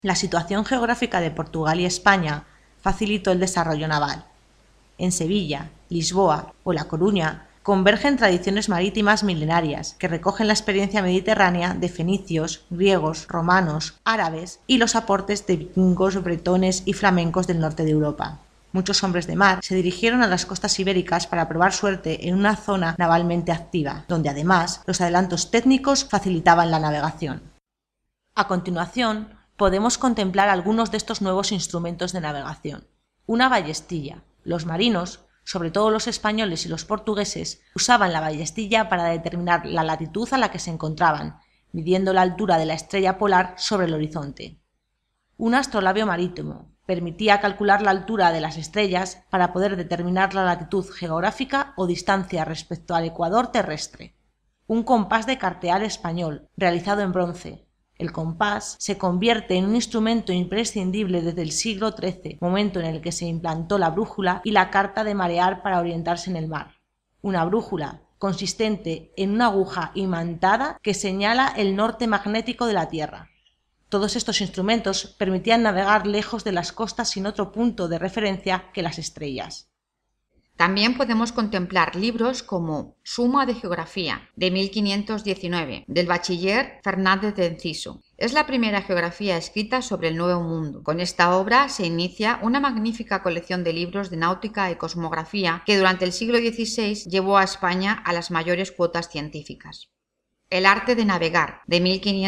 La situación geográfica de Portugal y España facilitó el desarrollo naval. En Sevilla, Lisboa o La Coruña convergen tradiciones marítimas milenarias que recogen la experiencia mediterránea de fenicios, griegos, romanos, árabes y los aportes de vikingos, bretones y flamencos del norte de Europa. Muchos hombres de mar se dirigieron a las costas ibéricas para probar suerte en una zona navalmente activa, donde además los adelantos técnicos facilitaban la navegación. A continuación, podemos contemplar algunos de estos nuevos instrumentos de navegación. Una ballestilla. Los marinos, sobre todo los españoles y los portugueses, usaban la ballestilla para determinar la latitud a la que se encontraban, midiendo la altura de la estrella polar sobre el horizonte. Un astrolabio marítimo. Permitía calcular la altura de las estrellas para poder determinar la latitud geográfica o distancia respecto al ecuador terrestre. Un compás de cartear español, realizado en bronce. El compás se convierte en un instrumento imprescindible desde el siglo XIII, momento en el que se implantó la brújula y la carta de marear para orientarse en el mar. Una brújula, consistente en una aguja imantada que señala el norte magnético de la Tierra. Todos estos instrumentos permitían navegar lejos de las costas sin otro punto de referencia que las estrellas. También podemos contemplar libros como Suma de Geografía, de 1519, del bachiller Fernández de Enciso. Es la primera geografía escrita sobre el Nuevo Mundo. Con esta obra se inicia una magnífica colección de libros de náutica y cosmografía que durante el siglo XVI llevó a España a las mayores cuotas científicas. El arte de navegar, de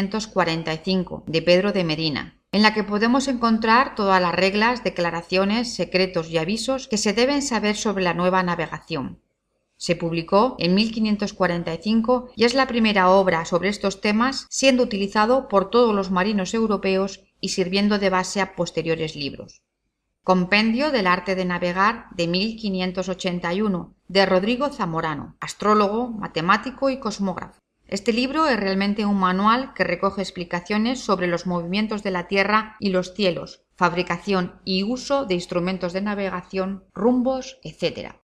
1545, de Pedro de Medina, en la que podemos encontrar todas las reglas, declaraciones, secretos y avisos que se deben saber sobre la nueva navegación. Se publicó en 1545 y es la primera obra sobre estos temas, siendo utilizado por todos los marinos europeos y sirviendo de base a posteriores libros. Compendio del arte de navegar, de 1581, de Rodrigo Zamorano, astrólogo, matemático y cosmógrafo. Este libro es realmente un manual que recoge explicaciones sobre los movimientos de la Tierra y los cielos, fabricación y uso de instrumentos de navegación, rumbos, etc.